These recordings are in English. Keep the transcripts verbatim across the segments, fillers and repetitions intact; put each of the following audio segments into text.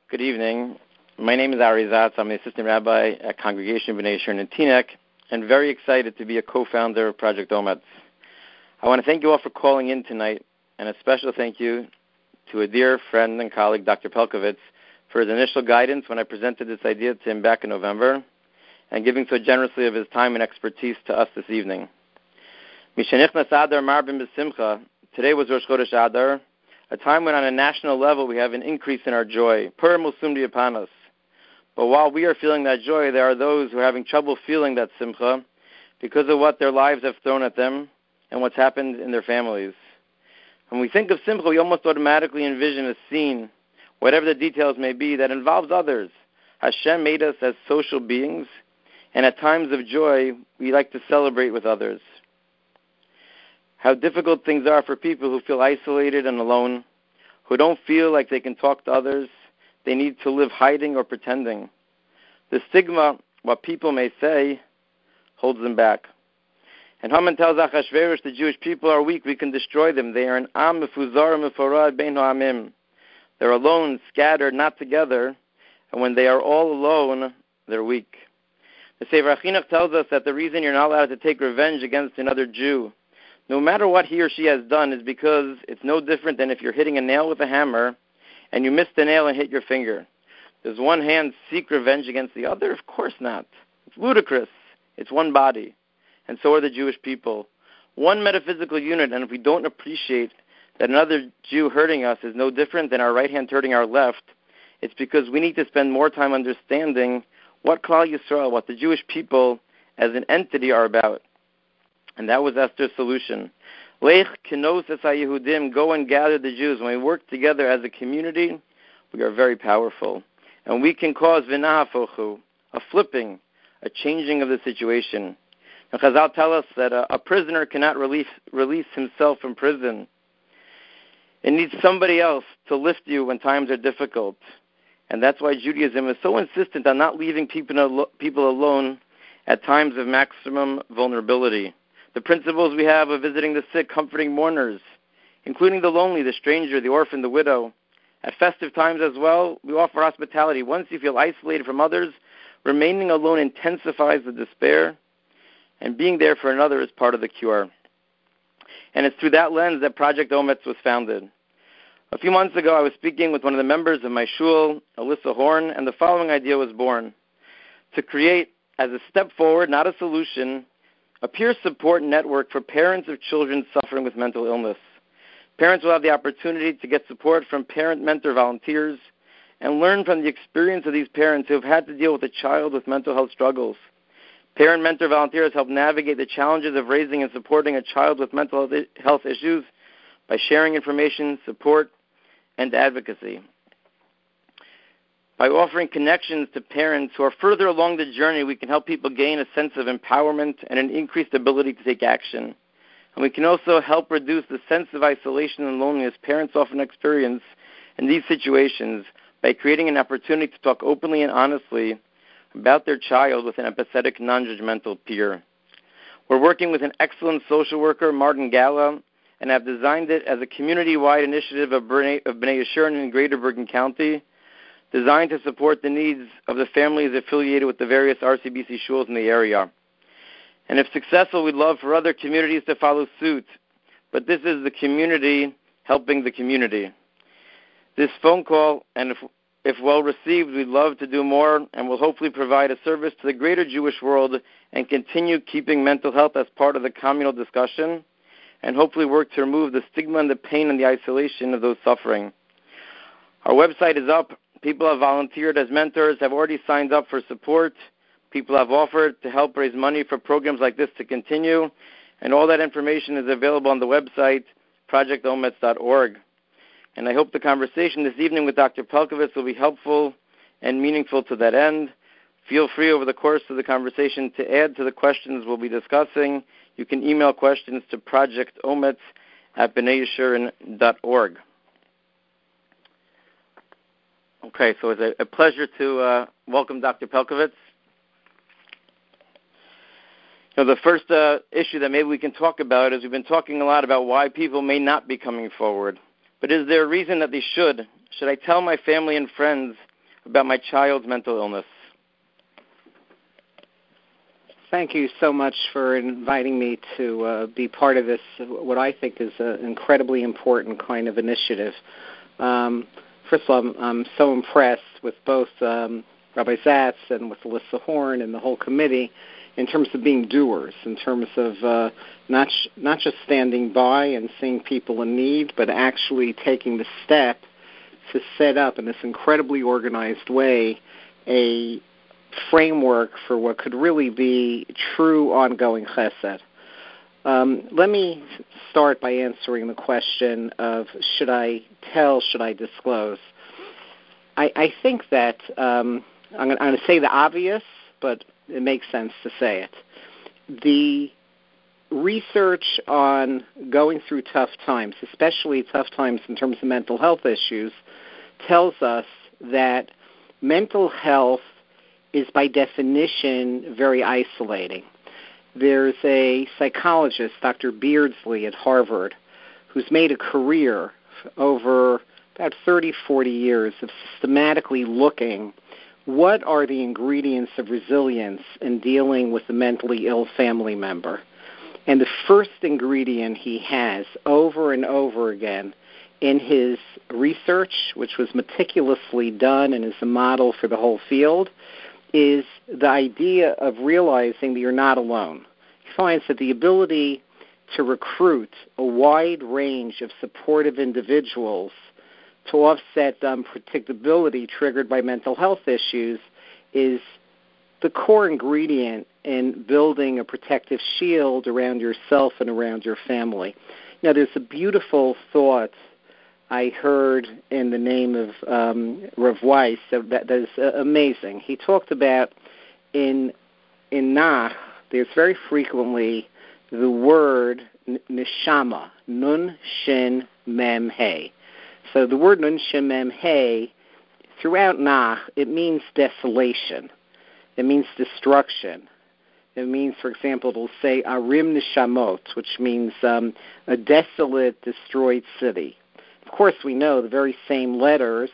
Good evening. My name is Ari Zatz. I'm the assistant rabbi at Congregation B'nai Yeshurun in Teaneck, and very excited to be a co-founder of Project Ometz. I want to thank you all for calling in tonight, and a special thank you to a dear friend and colleague, Doctor Pelcovitz, for his initial guidance when I presented this idea to him back in November, and giving so generously of his time and expertise to us this evening. Mishenichnas Adar Marbim B'Simcha. Today was Rosh Chodesh Adar, a time when on a national level we have an increase in our joy. Per Musum Diapanos. But while we are feeling that joy, there are those who are having trouble feeling that simcha because of what their lives have thrown at them and what's happened in their families. When we think of simcha, we almost automatically envision a scene, whatever the details may be, that involves others. Hashem made us as social beings, and at times of joy, we like to celebrate with others. How difficult things are for people who feel isolated and alone, who don't feel like they can talk to others. They need to live hiding or pretending. The stigma, what people may say, holds them back. And Haman tells Achashverosh the Jewish people are weak, we can destroy them. They are an am mefuzar meforad bein ha'amim. They're alone, scattered, not together, and when they are all alone, they're weak. The Sefer HaChinuch tells us that the reason you're not allowed to take revenge against another Jew, no matter what he or she has done, is because it's no different than if you're hitting a nail with a hammer and you miss the nail and hit your finger. Does one hand seek revenge against the other? Of course not. It's ludicrous. It's one body. And so are the Jewish people. One metaphysical unit, and if we don't appreciate that another Jew hurting us is no different than our right hand hurting our left, it's because we need to spend more time understanding what Klal Yisrael, what the Jewish people as an entity are about. And that was Esther's solution. Lech kinos es haYehudim, go and gather the Jews. When we work together as a community, we are very powerful. And we can cause v'nahafochu, a flipping, a changing of the situation. And Chazal tell us that a, a prisoner cannot release, release himself from prison. It needs somebody else to lift you when times are difficult. And that's why Judaism is so insistent on not leaving people, people alone at times of maximum vulnerability. The principles we have of visiting the sick, comforting mourners, including the lonely, the stranger, the orphan, the widow. At festive times as well, we offer hospitality. Once you feel isolated from others, remaining alone intensifies the despair, and being there for another is part of the cure. And it's through that lens that Project Ometz was founded. A few months ago, I was speaking with one of the members of my shul, Alyssa Horn, and the following idea was born. To create, as a step forward, not a solution, a peer support network for parents of children suffering with mental illness. Parents will have the opportunity to get support from parent mentor volunteers and learn from the experience of these parents who have had to deal with a child with mental health struggles. Parent mentor volunteers help navigate the challenges of raising and supporting a child with mental health issues by sharing information, support, and advocacy. By offering connections to parents who are further along the journey, we can help people gain a sense of empowerment and an increased ability to take action. And we can also help reduce the sense of isolation and loneliness parents often experience in these situations by creating an opportunity to talk openly and honestly about their child with an empathetic, non-judgmental peer. We're working with an excellent social worker, Martin Gala, and have designed it as a community-wide initiative of B'nai Yeshurun in Greater Bergen County, designed to support the needs of the families affiliated with the various R C B C shuls in the area. And if successful, we'd love for other communities to follow suit. But this is the community helping the community. This phone call, and if, if well received, we'd love to do more and will hopefully provide a service to the greater Jewish world and continue keeping mental health as part of the communal discussion and hopefully work to remove the stigma and the pain and the isolation of those suffering. Our website is up. People have volunteered as mentors, have already signed up for support. People have offered to help raise money for programs like this to continue. And all that information is available on the website, project ometz dot org. And I hope the conversation this evening with Doctor Pelcovitz will be helpful and meaningful to that end. Feel free over the course of the conversation to add to the questions we'll be discussing. You can email questions to project ometz at b'nai yeshurun dot org. Okay, so it's a, a pleasure to uh, welcome Doctor Pelcovitz. You know, the first uh, issue that maybe we can talk about is we've been talking a lot about why people may not be coming forward. But is there a reason that they should? Should I tell my family and friends about my child's mental illness. Thank you so much for inviting me to uh, be part of this, what I think is an incredibly important kind of initiative. Um, first of all, I'm, I'm so impressed with both um, Rabbi Zatz and with Alyssa Horn and the whole committee in terms of being doers, in terms of uh, not sh- not just standing by and seeing people in need, but actually taking the step to set up in this incredibly organized way a framework for what could really be true ongoing chesed. Um, let me start by answering the question of should I tell, should I disclose? I, I think that um, I'm going to say the obvious, but it makes sense to say it. The research on going through tough times, especially tough times in terms of mental health issues, tells us that mental health is by definition very isolating. There's a psychologist, Doctor Beardsley at Harvard, who's made a career over about thirty, forty years of systematically looking what are the ingredients of resilience in dealing with a mentally ill family member. And the first ingredient he has over and over again in his research, which was meticulously done and is a model for the whole field, is the idea of realizing that you're not alone. He finds that the ability to recruit a wide range of supportive individuals to offset unpredictability triggered by mental health issues is the core ingredient in building a protective shield around yourself and around your family. Now, there's a beautiful thought I heard in the name of um, Rav Weiss that, that is uh, amazing. He talked about in in Nach, there's very frequently the word n- neshama, nun shin mem hey. So the word nun shin mem hey, throughout Nach, it means desolation. It means destruction. It means, for example, it'll say arim neshamot, which means um, a desolate, destroyed city. Of course, we know the very same letters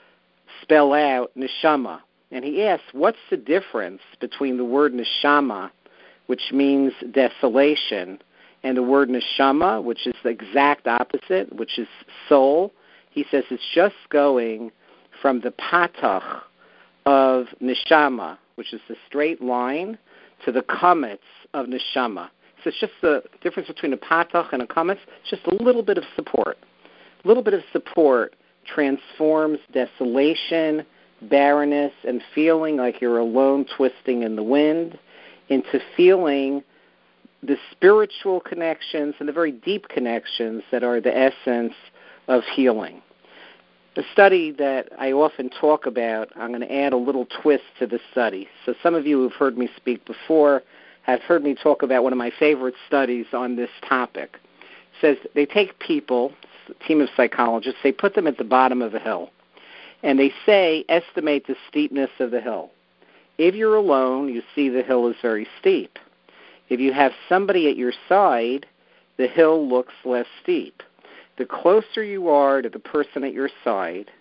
spell out neshama. And he asks, what's the difference between the word neshama, which means desolation, and the word neshama, which is the exact opposite, which is soul? He says it's just going from the patach of neshama, which is the straight line, to the kametz of neshama. So it's just the difference between a patach and a kametz, just a little bit of support. A little bit of support transforms desolation, barrenness, and feeling like you're alone twisting in the wind into feeling the spiritual connections and the very deep connections that are the essence of healing. The study that I often talk about, I'm going to add a little twist to the study. So some of you who've heard me speak before have heard me talk about one of my favorite studies on this topic. It says they take people, a team of psychologists, they put them at the bottom of a hill, and they say, estimate the steepness of the hill. If you're alone, you see the hill is very steep. If you have somebody at your side, the hill looks less steep. The closer you are to the person at your side,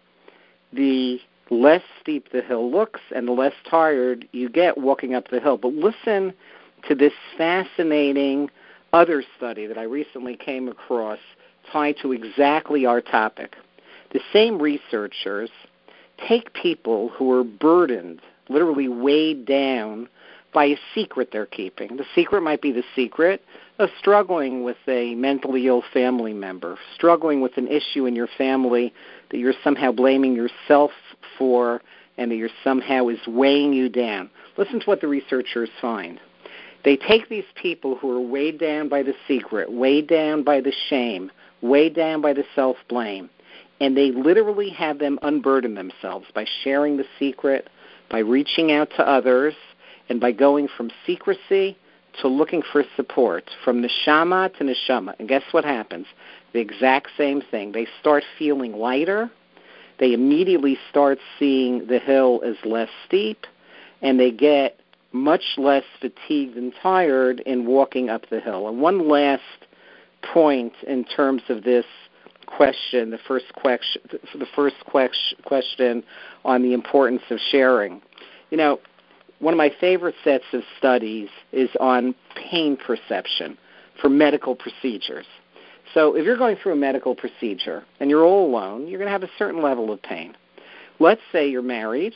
the less steep the hill looks and the less tired you get walking up the hill. But listen to this fascinating other study that I recently came across tied to exactly our topic. The same researchers take people who are burdened, literally weighed down by a secret they're keeping. The secret might be the secret of struggling with a mentally ill family member, struggling with an issue in your family that you're somehow blaming yourself for and that you're somehow is weighing you down. Listen to what the researchers find. They take these people who are weighed down by the secret, weighed down by the shame, weighed down by the self-blame, and they literally have them unburden themselves by sharing the secret, by reaching out to others, and by going from secrecy to looking for support, from neshama to neshama. And guess what happens? The exact same thing. They start feeling lighter. They immediately start seeing the hill as less steep, and they get much less fatigued and tired in walking up the hill. And one last point in terms of this question, the first question, the first question on the importance of sharing. You know, one of my favorite sets of studies is on pain perception for medical procedures. So if you're going through a medical procedure and you're all alone, you're going to have a certain level of pain. Let's say you're married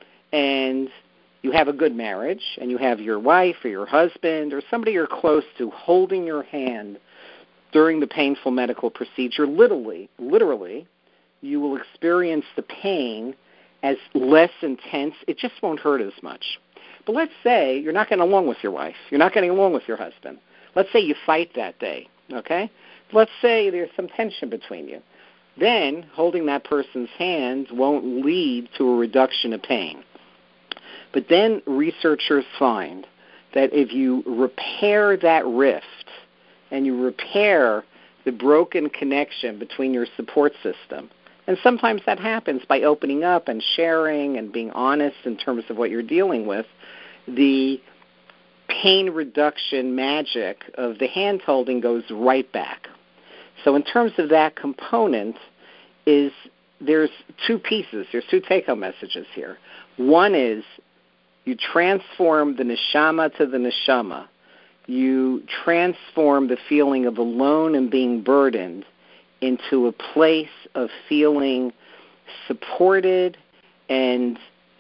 and you have a good marriage and you have your wife or your husband or somebody you're close to holding your hand during the painful medical procedure. Literally, literally, you will experience the pain as less intense. It just won't hurt as much. But let's say you're not getting along with your wife. You're not getting along with your husband. Let's say you fight that day, okay? Let's say there's some tension between you. Then holding that person's hand won't lead to a reduction of pain. But then researchers find that if you repair that rift and you repair the broken connection between your support system, and sometimes that happens by opening up and sharing and being honest in terms of what you're dealing with, the pain reduction magic of the hand-holding goes right back. So in terms of that component, is there's two pieces. There's two take-home messages here. One is you transform the neshama to the neshama. You transform the feeling of alone and being burdened into a place of feeling supported and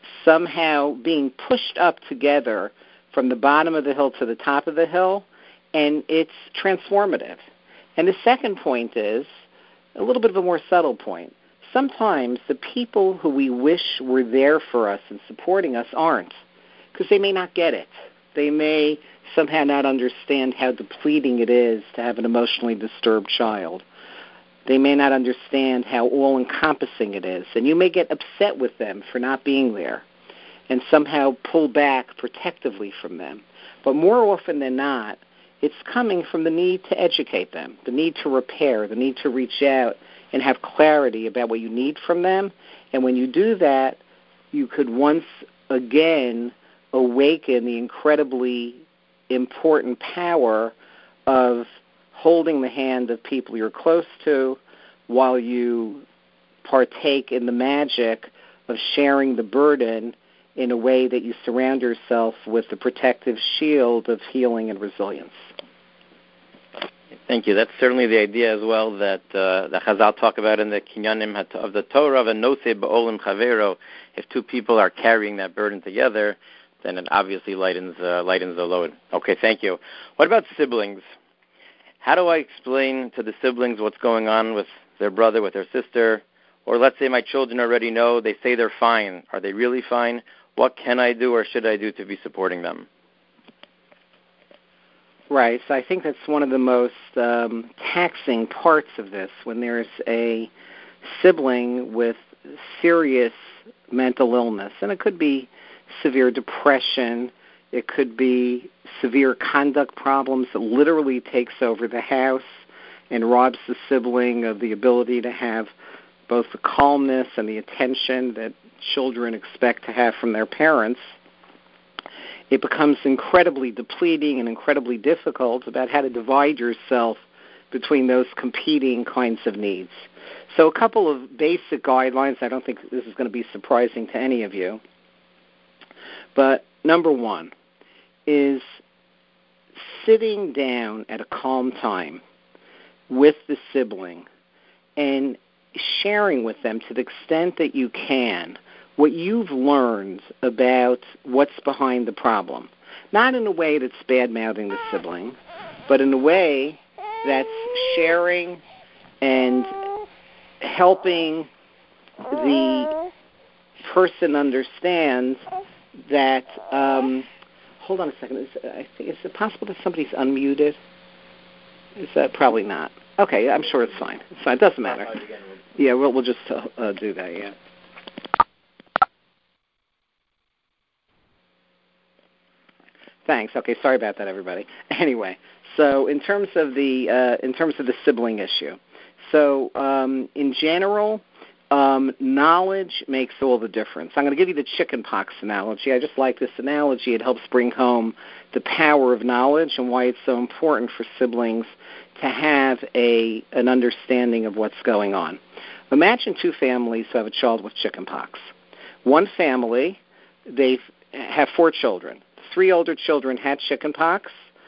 somehow being pushed up together from the bottom of the hill to the top of the hill, and it's transformative. And the second point is a little bit of a more subtle point. Sometimes the people who we wish were there for us and supporting us aren't, because they may not get it. They may somehow not understand how depleting it is to have an emotionally disturbed child. They may not understand how all-encompassing it is, and you may get upset with them for not being there and somehow pull back protectively from them. But more often than not, it's coming from the need to educate them, the need to repair, the need to reach out and have clarity about what you need from them. And when you do that, you could once again awaken the incredibly important power of holding the hand of people you're close to while you partake in the magic of sharing the burden in a way that you surround yourself with the protective shield of healing and resilience. Thank you. That's certainly the idea as well that uh, the Chazal talk about in the Kinyanim of the Torah of a Noseh Ba'olim Chavero. If two people are carrying that burden together, then it obviously lightens uh, lightens the load. Okay, thank you. What about siblings? How do I explain to the siblings what's going on with their brother, with their sister? Or let's say my children already know, they say they're fine. Are they really fine? What can I do or should I do to be supporting them? Right. So I think that's one of the most um, taxing parts of this, when there's a sibling with serious mental illness. And it could be severe depression. It could be severe conduct problems that literally takes over the house and robs the sibling of the ability to have both the calmness and the attention that children expect to have from their parents. It becomes incredibly depleting and incredibly difficult about how to divide yourself between those competing kinds of needs. So a couple of basic guidelines. I don't think this is going to be surprising to any of you. But number one is sitting down at a calm time with the sibling and sharing with them to the extent that you can what you've learned about what's behind the problem. Not in a way that's bad-mouthing the sibling, but in a way that's sharing and helping the person understand that, um, hold on a second, is, I think, is it possible that somebody's unmuted? Is that probably not? Okay, I'm sure it's fine. It's fine. It doesn't matter. Yeah, we'll, we'll just uh, do that, yeah. Thanks. Okay, sorry about that, everybody. Anyway, so in terms of the uh, in terms of the sibling issue, so um, in general, Um, knowledge makes all the difference. I'm going to give you the chickenpox analogy. I just like this analogy. It helps bring home the power of knowledge and why it's so important for siblings to have a an understanding of what's going on. Imagine two families who have a child with chickenpox. One family, they have four children. Three older children had chickenpox,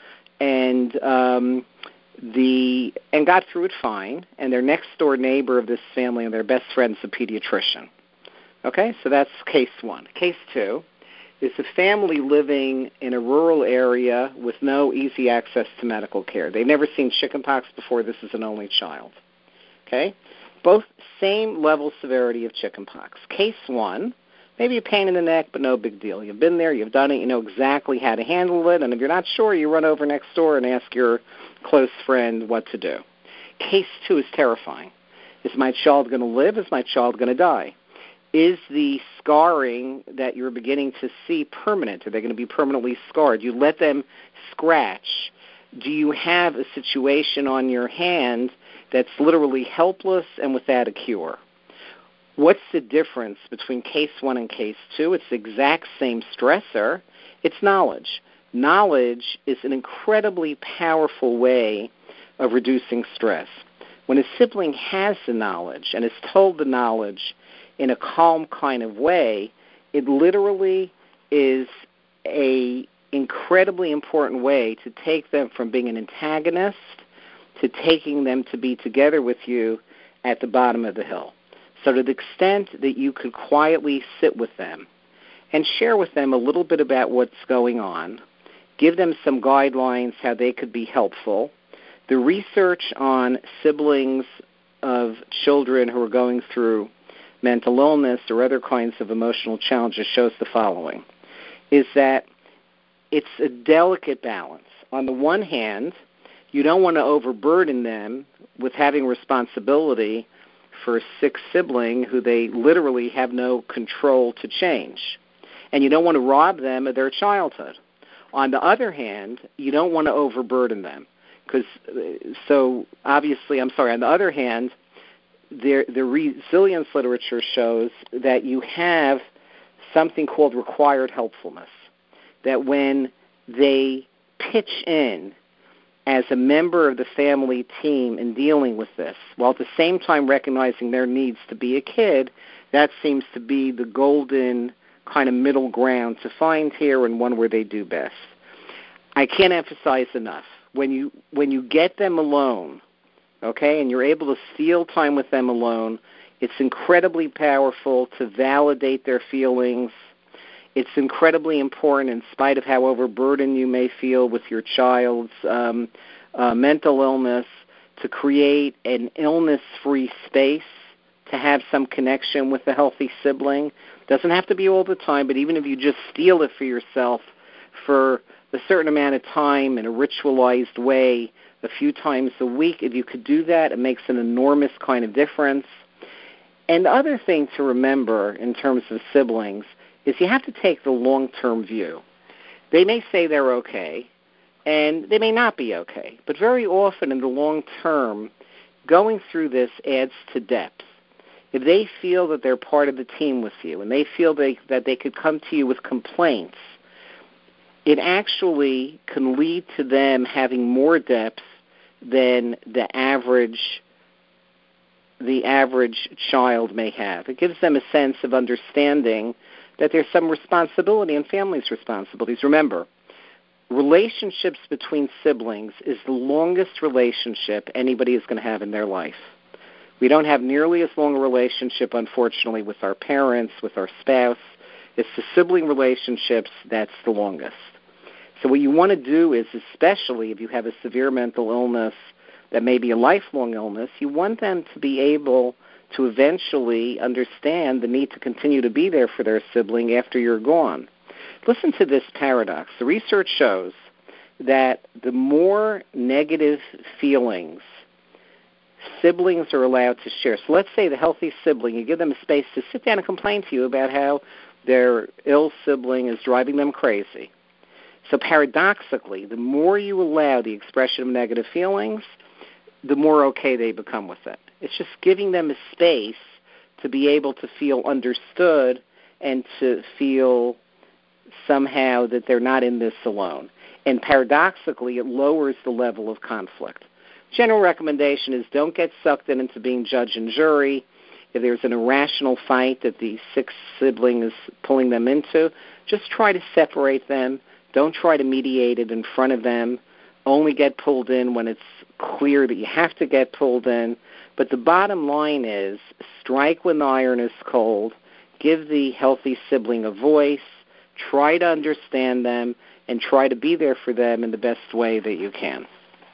and um, the and got through it fine. And their next door neighbor of this family and their best friend's a pediatrician. Okay, so that's case one. Case two is a family living in a rural area with no easy access to medical care. They've never seen chickenpox before. This is an only child. Okay, both same level severity of chickenpox. Case one, maybe a pain in the neck, but no big deal. You've been there, you've done it, you know exactly how to handle it, and if you're not sure, you run over next door and ask your close friend what to do. Case two is terrifying. Is my child going to live? Is my child going to die? Is the scarring that you're beginning to see permanent? Are they going to be permanently scarred? You let them scratch. Do you have a situation on your hand that's literally helpless and without a cure? What's the difference between case one and case two? It's the exact same stressor. It's knowledge. Knowledge is an incredibly powerful way of reducing stress. When a sibling has the knowledge and is told the knowledge in a calm kind of way, it literally is a incredibly important way to take them from being an antagonist to taking them to be together with you at the bottom of the hill. So to the extent that you could quietly sit with them and share with them a little bit about what's going on, give them some guidelines how they could be helpful. The research on siblings of children who are going through mental illness or other kinds of emotional challenges shows the following, is that it's a delicate balance. On the one hand, you don't want to overburden them with having responsibility for a sick sibling who they literally have no control to change. And you don't want to rob them of their childhood. On the other hand, you don't want to overburden them. Because, so obviously, I'm sorry, on the other hand, the, the resilience literature shows that you have something called required helpfulness, that when they pitch in as a member of the family team in dealing with this, while at the same time recognizing their needs to be a kid, that seems to be the golden kind of middle ground to find here and one where they do best. I can't emphasize enough. When you when you get them alone, okay, and you're able to steal time with them alone, it's incredibly powerful to validate their feelings. It's incredibly important, in spite of how overburdened you may feel with your child's um, uh, mental illness, to create an illness-free space, to have some connection with a healthy sibling. Doesn't have to be all the time, but even if you just steal it for yourself for a certain amount of time in a ritualized way a few times a week, if you could do that, it makes an enormous kind of difference. And the other thing to remember in terms of siblings is you have to take the long-term view. They may say they're okay, and they may not be okay, but very often in the long term, going through this adds to depth. If they feel that they're part of the team with you and they feel they, that they could come to you with complaints, it actually can lead to them having more depth than the average the average child may have. It gives them a sense of understanding that there's some responsibility and family's responsibilities. Remember, relationships between siblings is the longest relationship anybody is going to have in their life. We don't have nearly as long a relationship, unfortunately, with our parents, with our spouse. It's the sibling relationships that's the longest. So what you want to do is, especially if you have a severe mental illness that may be a lifelong illness, you want them to be able to eventually understand the need to continue to be there for their sibling after you're gone. Listen to this paradox. The research shows that the more negative feelings siblings are allowed to share. So let's say the healthy sibling, you give them a space to sit down and complain to you about how their ill sibling is driving them crazy. So paradoxically, the more you allow the expression of negative feelings, the more okay they become with it. It's just giving them a space to to be able to feel understood and to feel somehow that they're not in this alone. And paradoxically, it lowers the level of conflict. General recommendation is don't get sucked in into being judge and jury. If there's an irrational fight that the sixth sibling is pulling them into, just try to separate them. Don't try to mediate it in front of them. Only get pulled in when it's clear that you have to get pulled in. But the bottom line is strike when the iron is cold. Give the healthy sibling a voice. Try to understand them and try to be there for them in the best way that you can.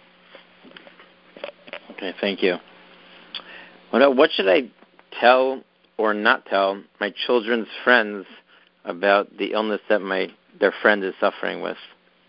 Okay, thank you. What, what should I tell or not tell my children's friends about the illness that my their friend is suffering with?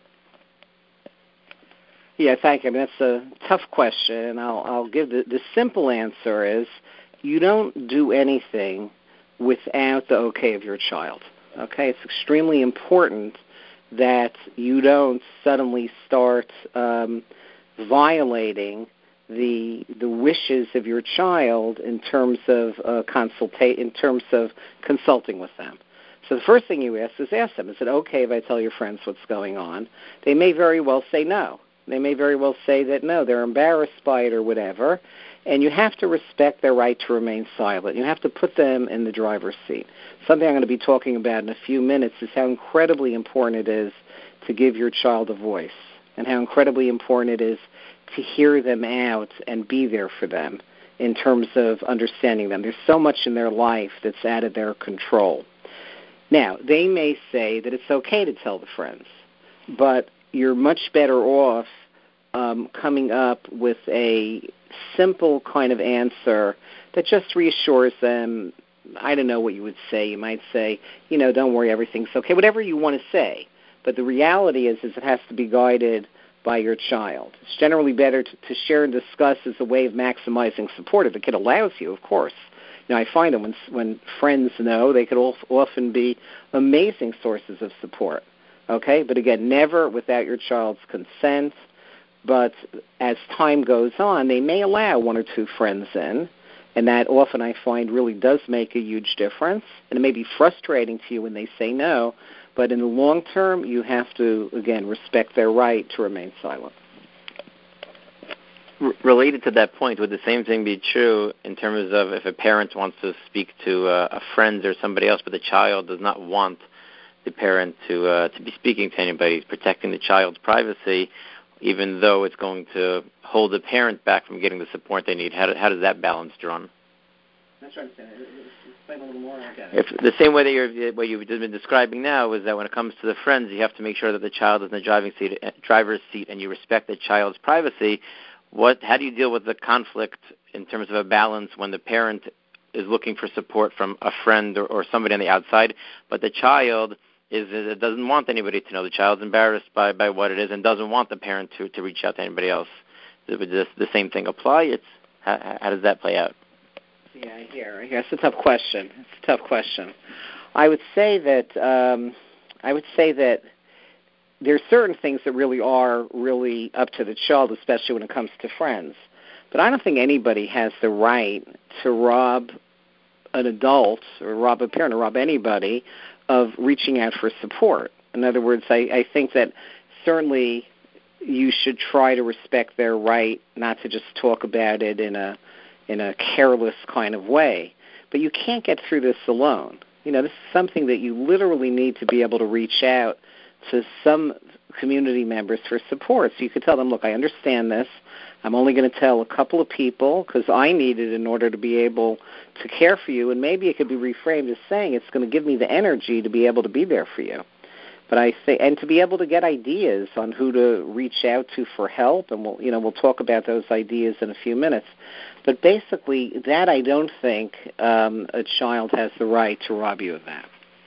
Yeah, thank you. I mean, that's a tough question, and I'll, I'll give the, the simple answer is you don't do anything without the okay of your child. Okay, it's extremely important that you don't suddenly start um, violating the the wishes of your child in terms of uh, consulta- in terms of consulting with them. So the first thing you ask is ask them, is it okay if I tell your friends what's going on? They may very well say no. They may very well say that no, they're embarrassed by it or whatever, and you have to respect their right to remain silent. You have to put them in the driver's seat. Something I'm going to be talking about in a few minutes is how incredibly important it is to give your child a voice and how incredibly important it is to hear them out and be there for them in terms of understanding them. There's so much in their life that's out of their control. Now, they may say that it's okay to tell the friends, but you're much better off um, coming up with a simple kind of answer that just reassures them. I don't know what you would say. You might say, you know, don't worry, everything's okay, whatever you want to say. But the reality is, is it has to be guided by your child. It's generally better to, to share and discuss as a way of maximizing support if the kid allows you, of course. You know, I find that when when friends know, they could often be amazing sources of support. Okay, but again, never without your child's consent. But as time goes on, they may allow one or two friends in, and that often I find really does make a huge difference. And it may be frustrating to you when they say no, but in the long term, you have to, again, respect their right to remain silent. R- related to that point, would the same thing be true in terms of if a parent wants to speak to uh, a friend or somebody else, but the child does not want the parent to uh, to be speaking to anybody, protecting the child's privacy, even though it's going to hold the parent back from getting the support they need? How, do, how does that balance drawn? That's right. Explain a little more. If the same way that you're, what you've been describing now is that when it comes to the friends, you have to make sure that the child is in the driving seat, driver's seat, and you respect the child's privacy. What? How do you deal with the conflict in terms of a balance when the parent is looking for support from a friend or, or somebody on the outside, but the child is it doesn't want anybody to know? The child's embarrassed by, by what it is and doesn't want the parent to, to reach out to anybody else. Would this, the same thing apply? It's how, how does that play out? Yeah, I hear. I hear. It's a tough question. It's a tough question. I would say that um, I would say that there are certain things that really are really up to the child, especially when it comes to friends. But I don't think anybody has the right to rob an adult or rob a parent or rob anybody of reaching out for support. In other words, I, I think that certainly you should try to respect their right not to just talk about it in a in a careless kind of way. But you can't get through this alone. You know, this is something that you literally need to be able to reach out to some community members for support. So you could tell them, look, I understand this. I'm only going to tell a couple of people because I need it in order to be able to care for you. And maybe it could be reframed as saying it's going to give me the energy to be able to be there for you. But I say, and to be able to get ideas on who to reach out to for help, and we'll, you know, we'll talk about those ideas in a few minutes. But basically, that I don't think um, a child has the right to rob you of that.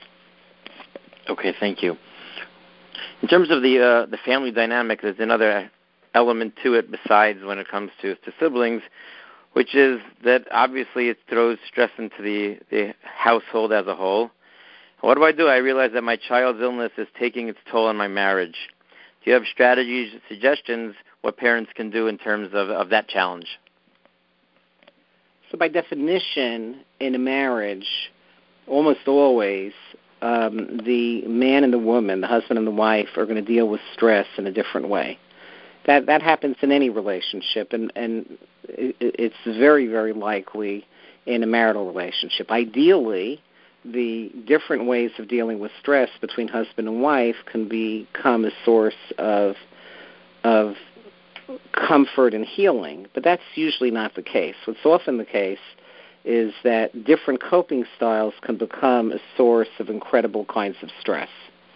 Okay, thank you. In terms of the uh, the family dynamic, there's another element to it besides when it comes to, to siblings, which is that obviously it throws stress into the, the household as a whole. What do I do? I realize that my child's illness is taking its toll on my marriage. Do you have strategies, suggestions, what parents can do in terms of, of that challenge? So by definition, in a marriage, almost always, um, the man and the woman, the husband and the wife, are going to deal with stress in a different way. That that happens in any relationship, and, and it, it's very, very likely in a marital relationship. Ideally, the different ways of dealing with stress between husband and wife can become a source of of comfort and healing, but that's usually not the case. What's often the case is that different coping styles can become a source of incredible kinds of stress.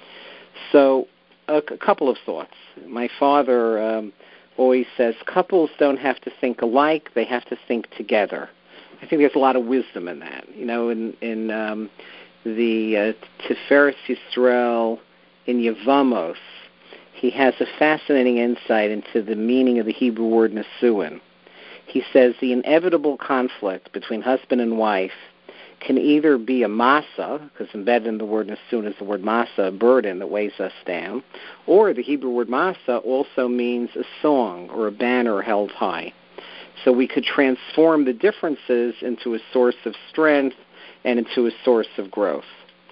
So a, a couple of thoughts. My father um, always says couples don't have to think alike, they have to think together. I think there's a lot of wisdom in that. You know, in, in um, the uh, Tiferes Yisrael in Yevamos, he has a fascinating insight into the meaning of the Hebrew word nesuin. He says the inevitable conflict between husband and wife can either be a masa, because embedded in the word nesuin is the word masa, a burden that weighs us down, or the Hebrew word masa also means a song or a banner held high. So we could transform the differences into a source of strength and into a source of growth.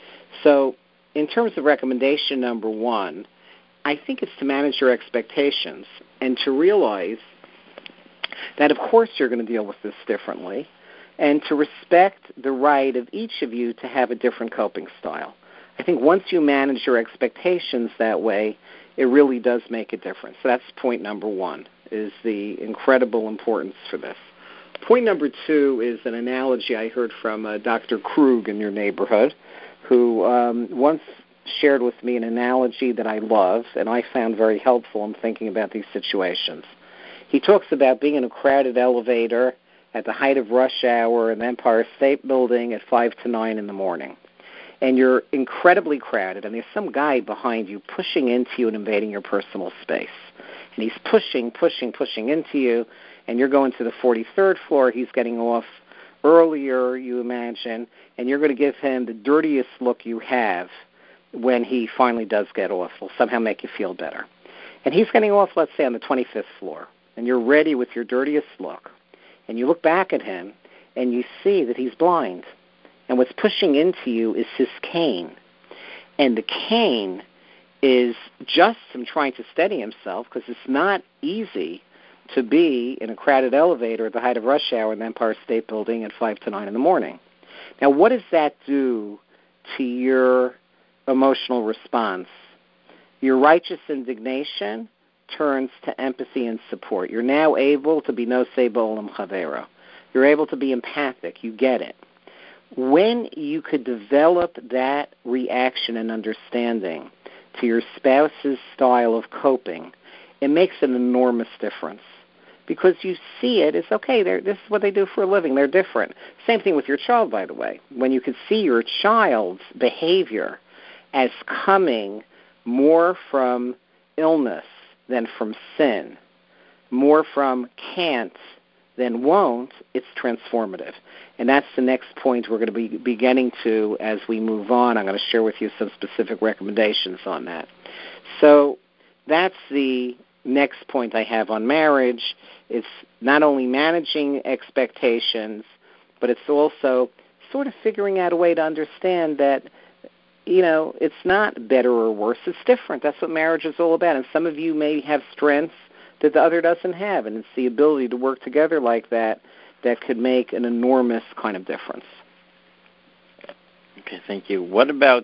So in terms of recommendation number one, I think it's to manage your expectations and to realize that, of course, you're going to deal with this differently, and to respect the right of each of you to have a different coping style. I think once you manage your expectations that way, it really does make a difference. So that's point number one, is the incredible importance for this. Point number two is an analogy I heard from uh, Doctor Krug in your neighborhood, who um, once shared with me an analogy that I love and I found very helpful in thinking about these situations. He talks about being in a crowded elevator at the height of rush hour in the Empire State Building at five to nine in the morning. And you're incredibly crowded, and there's some guy behind you pushing into you and invading your personal space. And he's pushing, pushing, pushing into you, and you're going to the forty-third floor. He's getting off earlier, you imagine, and you're going to give him the dirtiest look you have when he finally does get off. Will somehow make you feel better. And he's getting off, let's say, on the twenty-fifth floor, and you're ready with your dirtiest look. And you look back at him, and you see that he's blind. And what's pushing into you is his cane. And the cane is just him trying to steady himself, because it's not easy to be in a crowded elevator at the height of rush hour in the Empire State Building at five to nine in the morning. Now, what does that do to your emotional response? Your righteous indignation turns to empathy and support. You're now able to be nosei b'olam chavero. You're able to be empathic. You get it. When you could develop that reaction and understanding to your spouse's style of coping, it makes an enormous difference. Because you see it, it's okay, this is what they do for a living, they're different. Same thing with your child, by the way. When you could see your child's behavior as coming more from illness than from sin, more from can't than won't, it's transformative. And that's the next point we're going to be, be getting to as we move on. I'm going to share with you some specific recommendations on that. So that's the next point I have on marriage. It's not only managing expectations, but it's also sort of figuring out a way to understand that, you know, it's not better or worse. It's different. That's what marriage is all about. And some of you may have strengths that the other doesn't have, and it's the ability to work together like that that could make an enormous kind of difference. Okay, thank you. What about,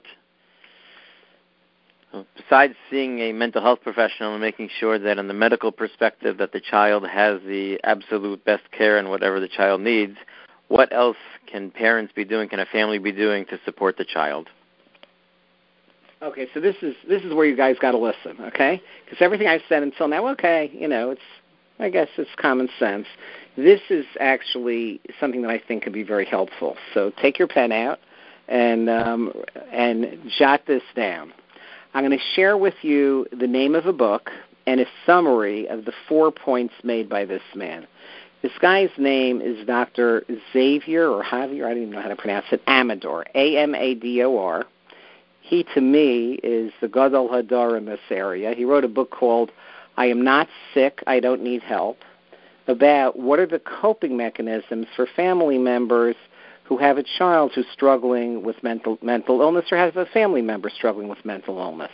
besides seeing a mental health professional and making sure that in the medical perspective that the child has the absolute best care and whatever the child needs, what else can parents be doing, can a family be doing to support the child? Okay, so this is this is where you guys got to listen, okay? Because everything I've said until now, okay, you know, it's, I guess it's common sense. This is actually something that I think could be very helpful. So take your pen out and um, and jot this down. I'm going to share with you the name of a book and a summary of the four points made by this man. This guy's name is Doctor Xavier, or Javier, I don't even know how to pronounce it, Amador, A M A D O R. He, to me, is the Gadol Hador in this area. He wrote a book called I Am Not Sick, I Don't Need Help. about what are the coping mechanisms for family members who have a child who's struggling with mental mental illness or has a family member struggling with mental illness.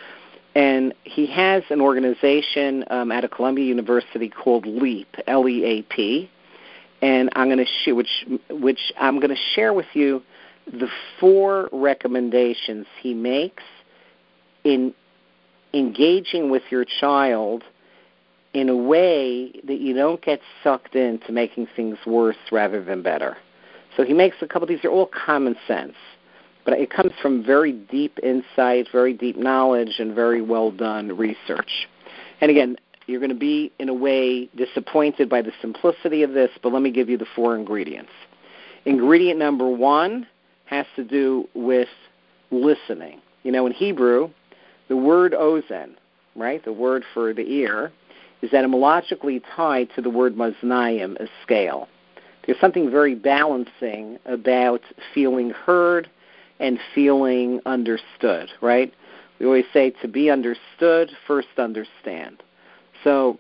And he has an organization um, at a Columbia University called LEAP, L E A P, and I'm going to sh- which which I'm going to share with you the four recommendations he makes in engaging with your child in a way that you don't get sucked into making things worse rather than better. So he makes a couple of these are all common sense, but it comes from very deep insight, very deep knowledge, and very well done research. And again, you're going to be, in a way, disappointed by the simplicity of this, but let me give you the four ingredients. Ingredient number one has to do with listening. You know, in Hebrew, the word ozen, right, the word for the ear, is etymologically tied to the word maznayim, a scale. There's something very balancing about feeling heard and feeling understood, right? We always say to be understood, first understand. So,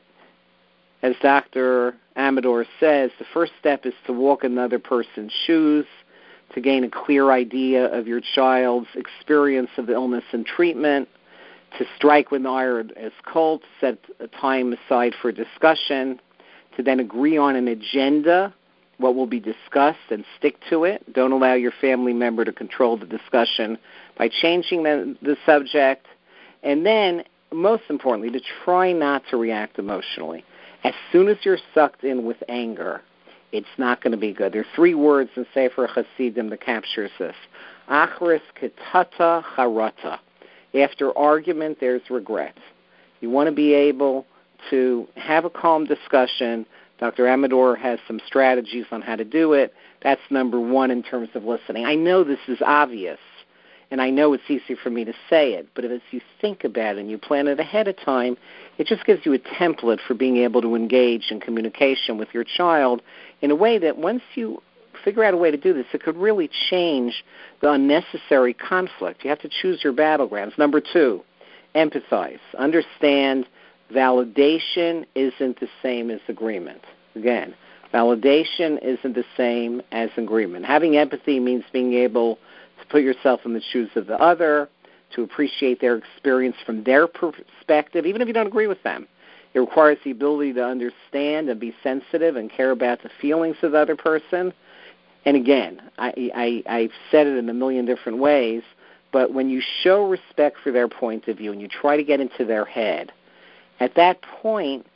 as Doctor Amador says, the first step is to walk another person's shoes, to gain a clear idea of your child's experience of the illness and treatment, to strike when the iron is cold, to set a time aside for discussion, to then agree on an agenda, what will be discussed, and stick to it. Don't allow your family member to control the discussion by changing the, the subject. And then, most importantly, to try not to react emotionally. As soon as you're sucked in with anger, it's not going to be good. There are three words in Sefer Hasidim that captures this. Achris ketata charata. After argument, there's regret. You want to be able to have a calm discussion. Doctor Amador has some strategies on how to do it. That's number one in terms of listening. I know this is obvious, and I know it's easy for me to say it, but as you think about it and you plan it ahead of time, it just gives you a template for being able to engage in communication with your child in a way that once you figure out a way to do this, it could really change the unnecessary conflict. You have to choose your battlegrounds. Number two, empathize. Understand validation isn't the same as agreement. Again, validation isn't the same as agreement. Having empathy means being able to put yourself in the shoes of the other, to appreciate their experience from their perspective, even if you don't agree with them. It requires the ability to understand and be sensitive and care about the feelings of the other person. And again, I, I, I've said it in a million different ways, but when you show respect for their point of view and you try to get into their head, at that point,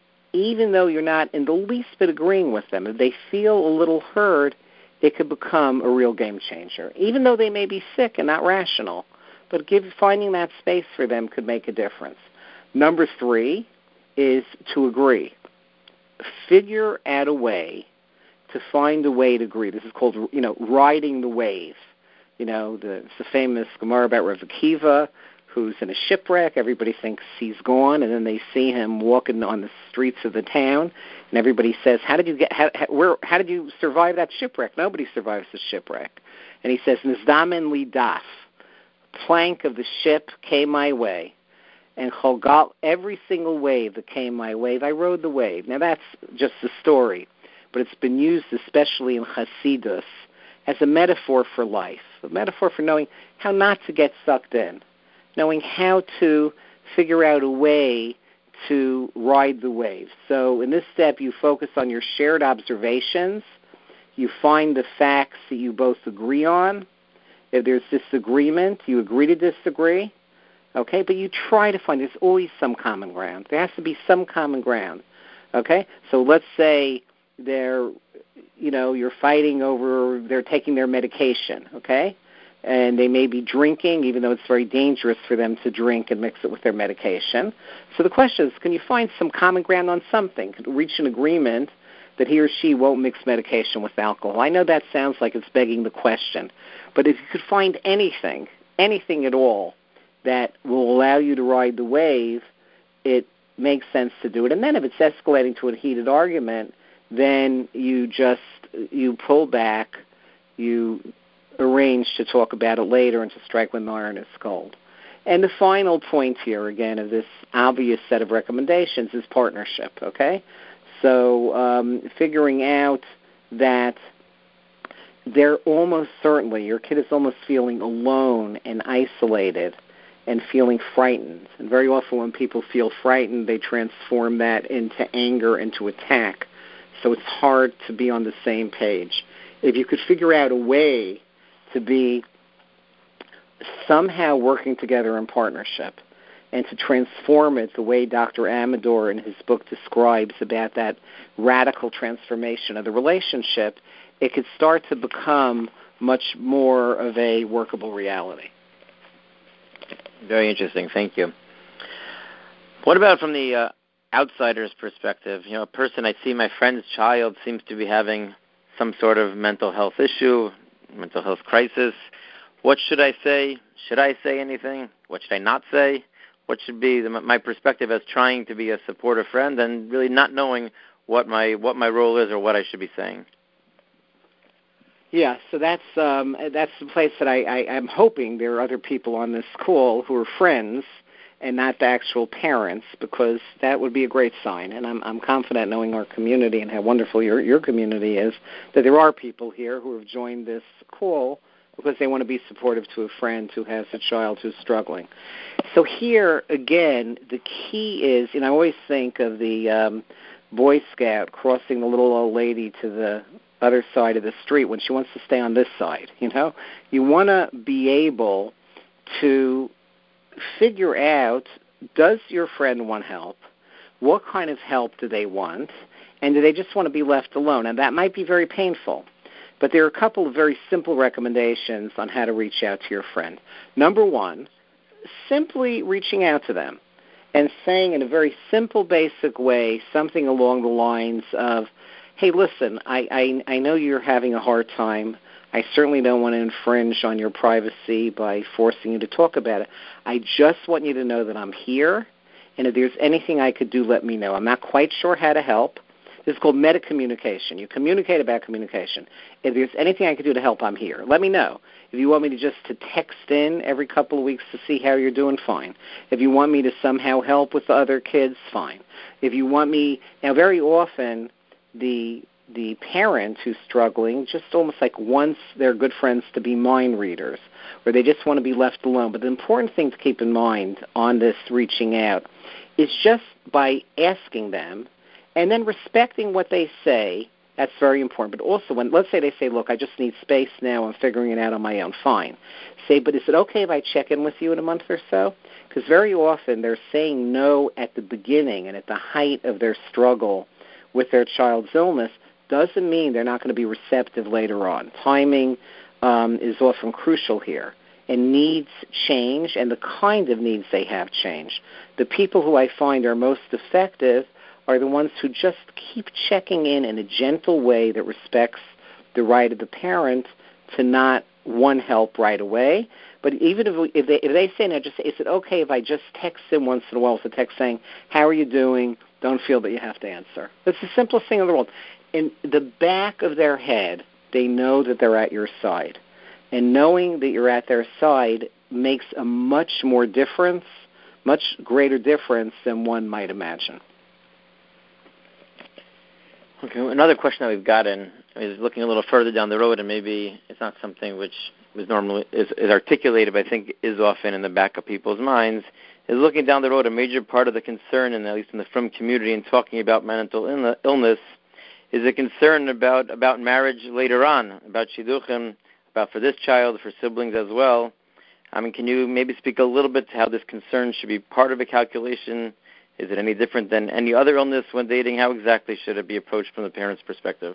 even though you're not in the least bit agreeing with them, if they feel a little heard, it could become a real game changer, even though they may be sick and not rational. But give, finding that space for them could make a difference. Number three is to agree. Figure out a way to find a way to agree. This is called, you know, riding the wave. You know, the, it's the famous Gemara about Rav Akiva, who's in a shipwreck. Everybody thinks he's gone, and then they see him walking on the streets of the town, and everybody says, "How did you get? How, how, where? How did you survive that shipwreck?" Nobody survives the shipwreck. And he says, "Nizdamen li daf, plank of the ship came my way, and Chogal, every single wave that came my way, I rode the wave." Now that's just the story, but it's been used especially in Hasidus as a metaphor for life, a metaphor for knowing how not to get sucked in, knowing how to figure out a way to ride the wave. So in this step, you focus on your shared observations. You find the facts that you both agree on. If there's disagreement, you agree to disagree. Okay, but you try to find, there's always some common ground. There has to be some common ground. Okay, so let's say they're, you know, you're fighting over, they're taking their medication, okay? And they may be drinking, even though it's very dangerous for them to drink and mix it with their medication. So the question is, can you find some common ground on something? Can you reach an agreement that he or she won't mix medication with alcohol? I know that sounds like it's begging the question, but if you could find anything, anything at all that will allow you to ride the wave, it makes sense to do it. And then if it's escalating to a heated argument, then you just, you pull back, you arrange to talk about it later and to strike when the iron is cold. And the final point here, again, of this obvious set of recommendations is partnership, okay? So um, figuring out that they're almost certainly, your kid is almost feeling alone and isolated and feeling frightened. And very often when people feel frightened, they transform that into anger, into attack. So it's hard to be on the same page. If you could figure out a way to be somehow working together in partnership and to transform it the way Doctor Amador in his book describes about that radical transformation of the relationship, it could start to become much more of a workable reality. Very interesting. Thank you. What about from the uh, outsider's perspective? You know, a person, I see my friend's child seems to be having some sort of mental health issue, mental health crisis. What should I say? Should I say anything? What should I not say? What should be the, my perspective as trying to be a supportive friend and really not knowing what my what my role is or what I should be saying? Yeah, so that's um, that's the place that I, I, I'm hoping there are other people on this call who are friends and not the actual parents, because that would be a great sign. And I'm, I'm confident, knowing our community and how wonderful your, your community is, that there are people here who have joined this call because they want to be supportive to a friend who has a child who's struggling. So here, again, the key is, and I always think of the um, Boy Scout crossing the little old lady to the other side of the street when she wants to stay on this side, you know? You want to be able to figure out, does your friend want help? What kind of help do they want? And do they just want to be left alone? And that might be very painful. But there are a couple of very simple recommendations on how to reach out to your friend. Number one, simply reaching out to them and saying in a very simple, basic way something along the lines of, hey, listen, I, I, I know you're having a hard time. I certainly don't want to infringe on your privacy by forcing you to talk about it. I just want you to know that I'm here, and if there's anything I could do, let me know. I'm not quite sure how to help. This is called meta-communication. You communicate about communication. If there's anything I could do to help, I'm here. Let me know. If you want me to just to text in every couple of weeks to see how you're doing, fine. If you want me to somehow help with the other kids, fine. If you want me, now very often the the parent who's struggling just almost like wants their good friends to be mind readers, or they just want to be left alone. But the important thing to keep in mind on this reaching out is just by asking them and then respecting what they say. That's very important. But also, when let's say they say, look, I just need space now, I'm figuring it out on my own, fine. Say, but is it okay if I check in with you in a month or so? Because very often they're saying no at the beginning and at the height of their struggle with their child's illness doesn't mean they're not going to be receptive later on. Timing um, is often crucial here. And needs change, and the kind of needs they have change. The people who I find are most effective are the ones who just keep checking in in a gentle way that respects the right of the parent to not want help right away. But even if, we, if, they, if they say no, just say, is it okay if I just text them once in a while with a text saying, how are you doing? Don't feel that you have to answer. That's the simplest thing in the world. In the back of their head, they know that they're at your side. And knowing that you're at their side makes a much more difference, much greater difference than one might imagine. Okay, another question that we've gotten is looking a little further down the road, and maybe it's not something which is normally is, is articulated, but I think is often in the back of people's minds, is looking down the road. A major part of the concern, and at least in the Frum community, in talking about mental illness, is a concern about, about marriage later on, about shidduchim, about for this child, for siblings as well. I mean, can you maybe speak a little bit to how this concern should be part of a calculation? Is it any different than any other illness when dating? How exactly should it be approached from the parent's perspective?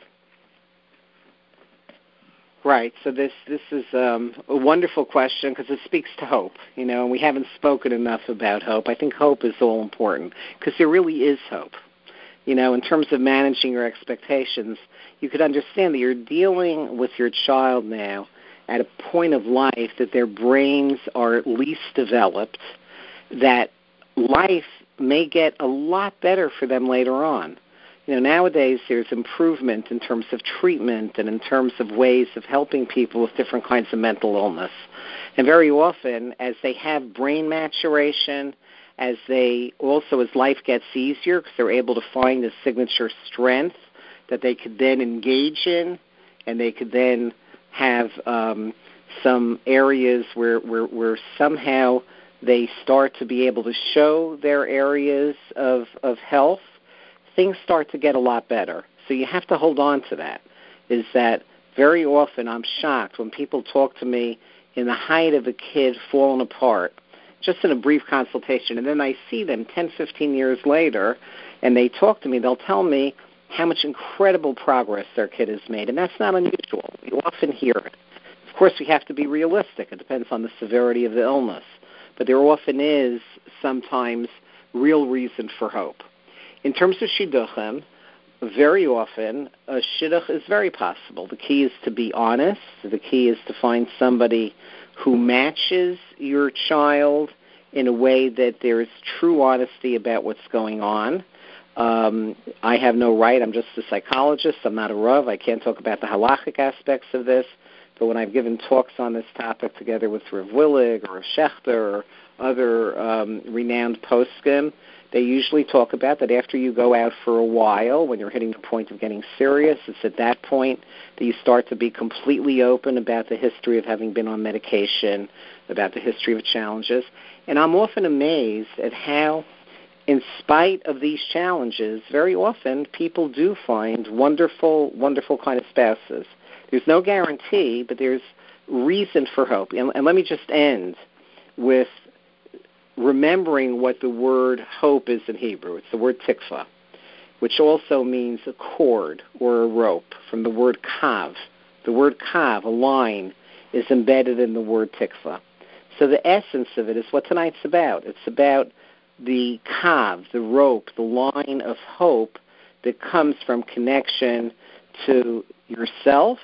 Right. So this this is um, a wonderful question because it speaks to hope. You know, and we haven't spoken enough about hope. I think hope is all important because there really is hope. You know, in terms of managing your expectations, you could understand that you're dealing with your child now at a point of life that their brains are at least developed, that life may get a lot better for them later on. You know, nowadays there's improvement in terms of treatment and in terms of ways of helping people with different kinds of mental illness. And very often, as they have brain maturation, as they also, as life gets easier, because they're able to find a signature strength that they could then engage in, and they could then have um, some areas where, where, where somehow they start to be able to show their areas of, of health, things start to get a lot better. So you have to hold on to that, is that very often I'm shocked when people talk to me in the height of a kid falling apart, just in a brief consultation, and then I see them ten, fifteen years later, and they talk to me, they'll tell me how much incredible progress their kid has made, and that's not unusual. We often hear it. Of course, we have to be realistic. It depends on the severity of the illness, but there often is sometimes real reason for hope. In terms of shidduchim, very often a shidduch is very possible. The key is to be honest. The key is to find somebody who matches your child in a way that there is true honesty about what's going on. Um, I have no right. I'm just a psychologist. I'm not a Rav. I can't talk about the halachic aspects of this. But when I've given talks on this topic together with Rav Willig or Rav Shechter or other um, renowned poskim, they usually talk about that after you go out for a while, when you're hitting the point of getting serious, it's at that point that you start to be completely open about the history of having been on medication, about the history of challenges. And I'm often amazed at how, in spite of these challenges, very often people do find wonderful, wonderful kind of spouses. There's no guarantee, but there's reason for hope. And, and let me just end with remembering what the word hope is in Hebrew. It's the word tikva, which also means a cord or a rope, from the word kav. The word kav, a line, is embedded in the word tikva. So the essence of it is what tonight's about. It's about the kav, the rope, the line of hope that comes from connection to yourself,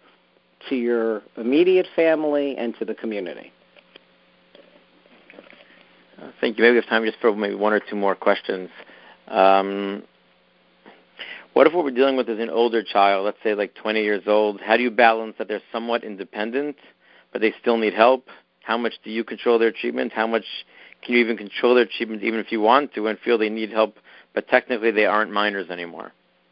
to your immediate family, and to the community. Thank you. Maybe we have time just for maybe one or two more questions. Um, what if what we're dealing with is an older child, let's say like twenty years old? How do you balance that they're somewhat independent, but they still need help? How much do you control their treatment? How much can you even control their treatment even if you want to and feel they need help, but technically they aren't minors anymore?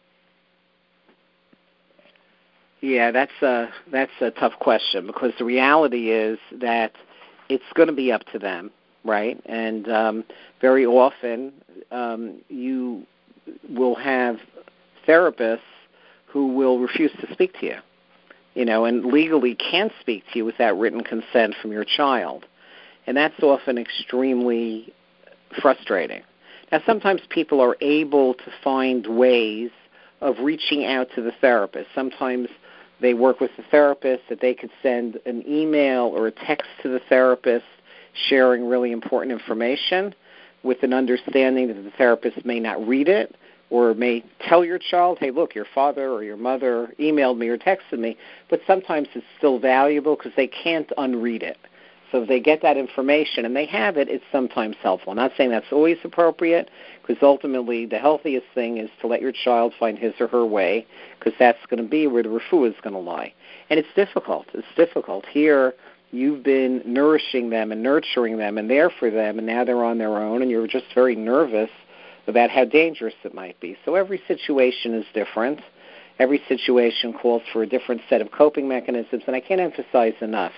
Yeah, that's a, that's a tough question, because the reality is that it's going to be up to them. Right, and um, very often um, you will have therapists who will refuse to speak to you, you know, and legally can't speak to you without written consent from your child, and that's often extremely frustrating. Now, sometimes people are able to find ways of reaching out to the therapist. Sometimes they work with the therapist that they could send an email or a text to the therapist sharing really important information with an understanding that the therapist may not read it or may tell your child, hey, look, your father or your mother emailed me or texted me, but sometimes it's still valuable because they can't unread it. So if they get that information and they have it, it's sometimes helpful. I'm not saying that's always appropriate, because ultimately the healthiest thing is to let your child find his or her way, because that's going to be where the refuah is going to lie. And it's difficult. It's difficult. Here, you've been nourishing them and nurturing them and there for them, and now they're on their own, and you're just very nervous about how dangerous it might be. So every situation is different. Every situation calls for a different set of coping mechanisms, and I can't emphasize enough,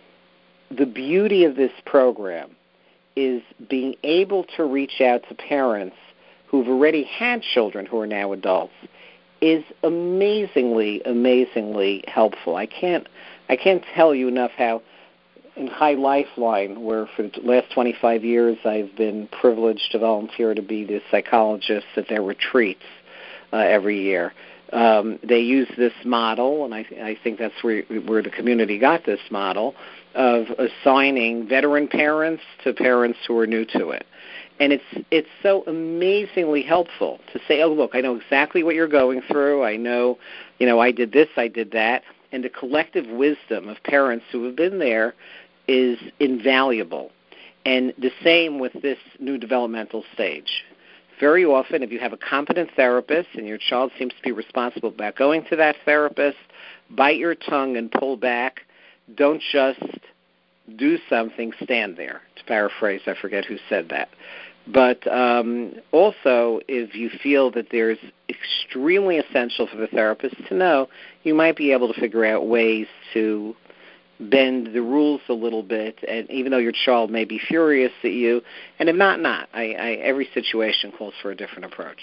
the beauty of this program is being able to reach out to parents who've already had children who are now adults is amazingly, amazingly helpful. I can't, I can't tell you enough how in Chai Lifeline, where for the last twenty-five years I've been privileged to volunteer to be the psychologist at their retreats uh, every year. Um, they use this model, and I, I think that's where, where the community got this model, of assigning veteran parents to parents who are new to it. And it's it's so amazingly helpful to say, oh, look, I know exactly what you're going through. I know, you know, I did this, I did that. And the collective wisdom of parents who have been there is invaluable. And the same with this new developmental stage. Very often, if you have a competent therapist and your child seems to be responsible about going to that therapist, bite your tongue and pull back. Don't just do something, stand there. To paraphrase, I forget who said that. But um, also, if you feel that there's extremely essential for the therapist to know, you might be able to figure out ways to bend the rules a little bit, and even though your child may be furious at you, and if not, not. I, I, every situation calls for a different approach.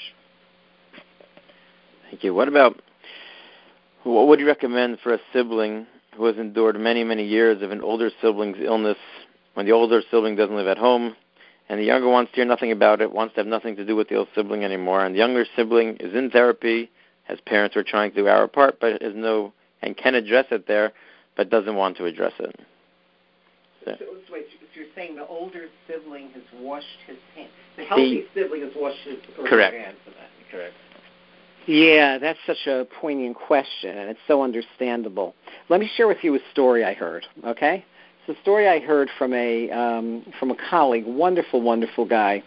Thank you. What about, what would you recommend for a sibling who has endured many, many years of an older sibling's illness, when the older sibling doesn't live at home, and the younger wants to hear nothing about it, wants to have nothing to do with the old sibling anymore, and the younger sibling is in therapy, has parents who are trying to do our part, but has no, and can address it there, but doesn't want to address it. So, so, so wait, so you're saying the older sibling has washed his hands. The healthy the, sibling has washed his correct. hands for that. Correct. Yeah, that's such a poignant question, and it's so understandable. Let me share with you a story I heard, okay? It's a story I heard from a um, from a colleague, wonderful, wonderful guy.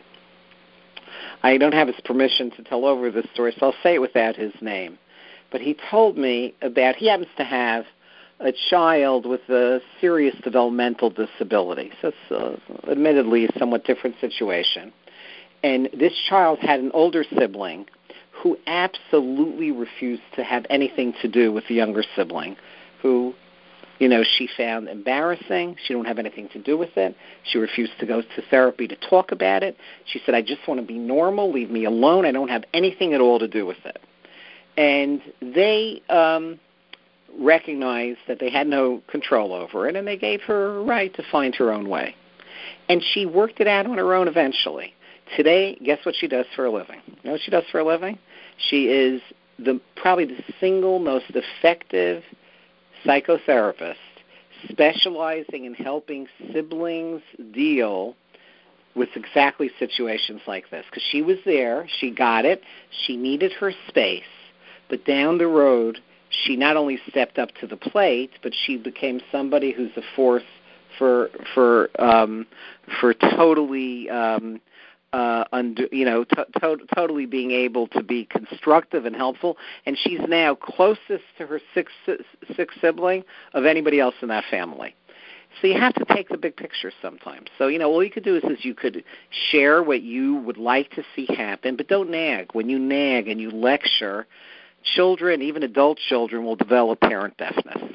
I don't have his permission to tell over this story, so I'll say it without his name. But he told me about, he happens to have a child with a serious developmental disability. So it's uh, admittedly a somewhat different situation. And this child had an older sibling who absolutely refused to have anything to do with the younger sibling, who, you know, she found embarrassing. She didn't have anything to do with it. She refused to go to therapy to talk about it. She said, I just want to be normal. Leave me alone. I don't have anything at all to do with it. And they um, recognized that they had no control over it, and they gave her a right to find her own way. And she worked it out on her own eventually. Today, guess what she does for a living? You know what she does for a living? She is the probably the single most effective psychotherapist specializing in helping siblings deal with exactly situations like this. Because she was there, she got it, she needed her space, but down the road, she not only stepped up to the plate, but she became somebody who's a force for for um, for totally um, uh, under, you know to, to, totally being able to be constructive and helpful. And she's now closest to her sixth sixth sibling of anybody else in that family. So you have to take the big picture sometimes. So, you know, all you could do is, is you could share what you would like to see happen, but don't nag. When you nag and you lecture, children, even adult children, will develop parent deafness.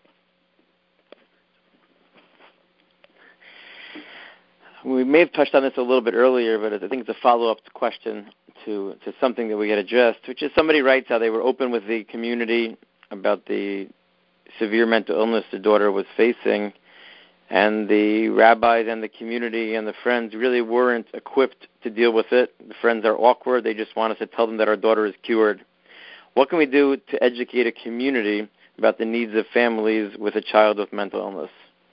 We may have touched on this a little bit earlier, but I think it's a follow-up question to, to something that we get addressed, which is somebody writes how they were open with the community about the severe mental illness the daughter was facing, and the rabbis and the community and the friends really weren't equipped to deal with it. The friends are awkward. They just want us to tell them that our daughter is cured. What can we do to educate a community about the needs of families with a child with mental illness?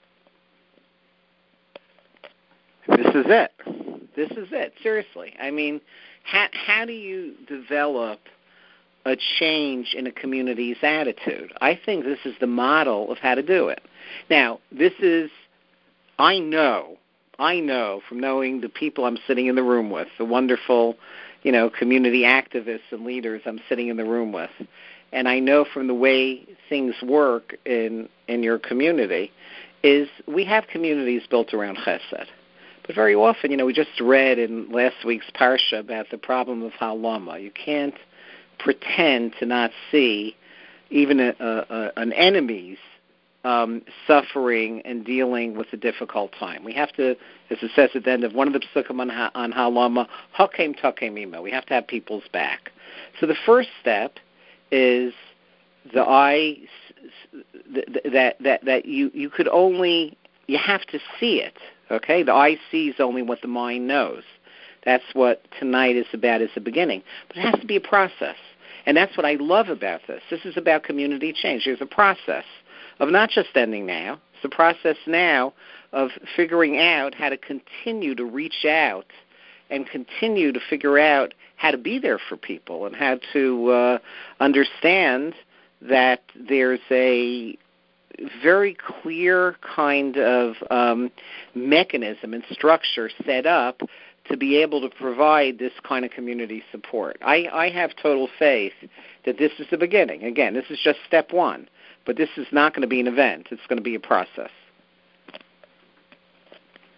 This is it. This is it. Seriously. I mean, how, how do you develop a change in a community's attitude? I think this is the model of how to do it. Now, this is, I know, I know from knowing the people I'm sitting in the room with, the wonderful, you know, community activists and leaders I'm sitting in the room with, and I know from the way things work in, in your community, is we have communities built around chesed. But very often, you know, we just read in last week's parsha about the problem of halama. You can't pretend to not see even a, a, an enemy's um, suffering and dealing with a difficult time. We have to, as it says at the end of one of the psukim on, on halama, hakem takem ima. We have to have people's back. So the first step is the eye that that that you you could only you have to see it. Okay, the eye sees only what the mind knows. That's what tonight is about as a beginning. But it has to be a process. And that's what I love about this. This is about community change. There's a process of not just ending now. It's a process now of figuring out how to continue to reach out and continue to figure out how to be there for people and how to uh, understand that there's a very clear kind of um, mechanism and structure set up to be able to provide this kind of community support. I, I have total faith that this is the beginning. Again, this is just step one, but this is not going to be an event. It's going to be a process.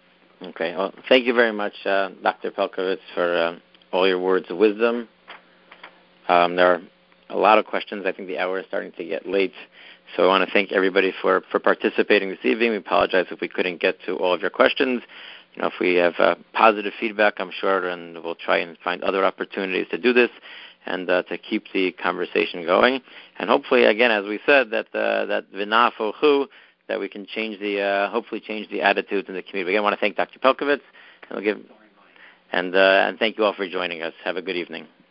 Okay. Well, thank you very much, uh, Doctor Pelcovitz, for uh, all your words of wisdom. Um, there are a lot of questions. I think the hour is starting to get late. So I want to thank everybody for, for participating this evening. We apologize if we couldn't get to all of your questions. You know, if we have uh, positive feedback, I'm sure, and we'll try and find other opportunities to do this and uh, to keep the conversation going. And hopefully, again, as we said, that uh, that v'nafochu, that we can change the, uh, hopefully change the attitudes in the community. Again, I want to thank Doctor Pelcovitz, and, we'll give, and, uh, and thank you all for joining us. Have a good evening.